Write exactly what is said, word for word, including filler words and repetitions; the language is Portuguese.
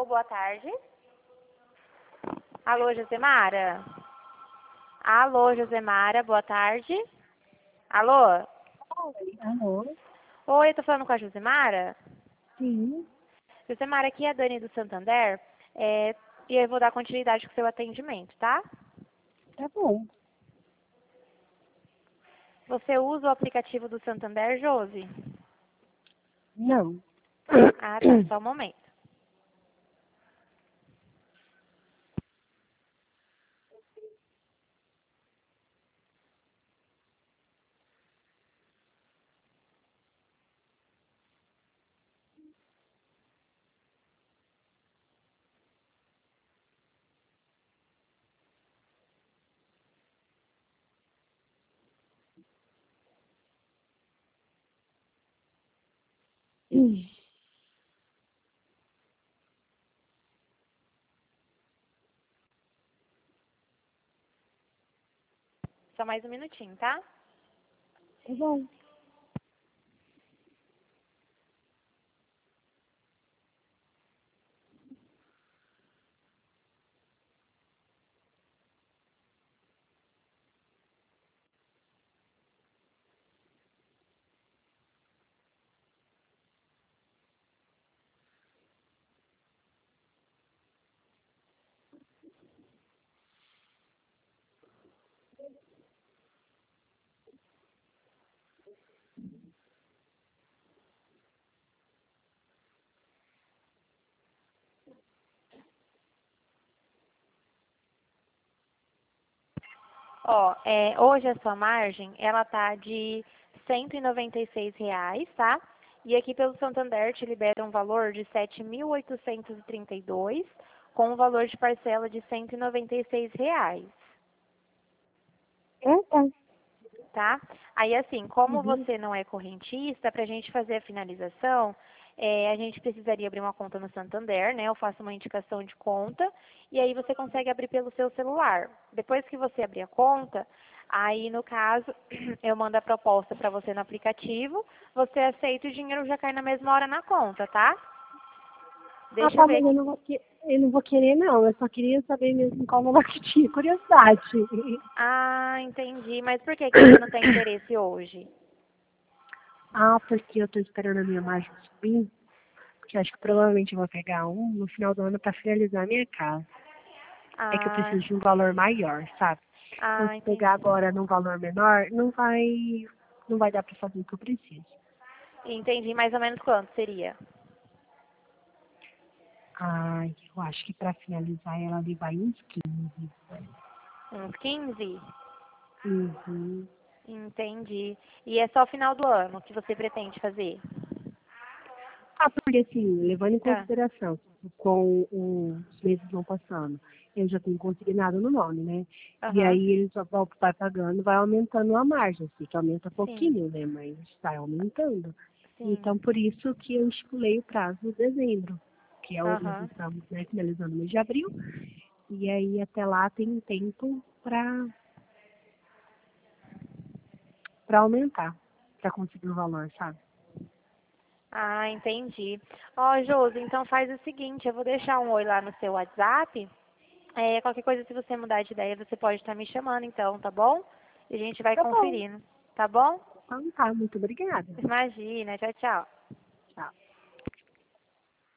boa tarde. Alô, Josemara? Alô, Josemara, boa tarde. Alô? Oi, alô? Oi, eu tô falando com a Josemara? Sim, Josemara, aqui é a Dani do Santander. É, e eu vou dar continuidade com o seu atendimento, tá? tá bom. Você usa o aplicativo do Santander, Josi? Não. Ah, tá, só um momento. Só mais um minutinho, tá? Tá bom. Ó, é, hoje a sua margem, ela tá de cento e noventa e seis reais, tá? E aqui pelo Santander te libera um valor de sete mil oitocentos e trinta e dois, com um valor de parcela de cento e noventa e seis reais, É, tá. tá? Aí assim, como Uhum. você não é correntista, pra gente fazer a finalização, é, a gente precisaria abrir uma conta no Santander, né? Eu faço uma indicação de conta e aí você consegue abrir pelo seu celular. Depois que você abrir a conta, aí no caso eu mando a proposta para você no aplicativo, você aceita e o dinheiro já cai na mesma hora na conta, tá? Ah, Deixa eu tá, ver mas eu aqui. não vou, que... eu não vou querer, não. Eu só queria saber mesmo qual valor que tinha. Curiosidade. Ah, entendi. Mas por que que você não tem interesse hoje? Ah, porque eu tô esperando a minha margem subir. Porque eu acho que provavelmente eu vou pegar um no final do ano pra finalizar a minha casa. É que eu Ah, preciso de um valor maior, sabe? Então, ah, se pegar entendi. agora num valor menor, não vai, não vai dar pra fazer o que eu preciso. Entendi mais ou menos quanto seria? Ai, eu acho que pra finalizar ela ali vai uns quinze. Uns quinze? Uhum. Entendi. E é só final do ano que você pretende fazer? Ah, porque assim, levando em Ah, consideração, com os meses vão passando, eu já tenho consignado no nome, né? E aham. aí eles só vão vai pagando, vai aumentando a margem, assim, que aumenta Sim, pouquinho, né? Mas vai aumentando. sim. Então, por isso que eu estipulei o prazo de dezembro, que é o nós Aham. estamos, né, finalizando o mês de abril, e aí até lá tem tempo para para aumentar, para conseguir o valor, sabe? Ah, entendi. Ó, Josi, então faz o seguinte, eu vou deixar um oi lá no seu WhatsApp. É, qualquer coisa, se você mudar de ideia, você pode estar me chamando então, tá bom? E a gente vai Tá bom. conferindo, tá bom? Então tá, muito obrigada. Imagina, tchau, tchau. Tchau.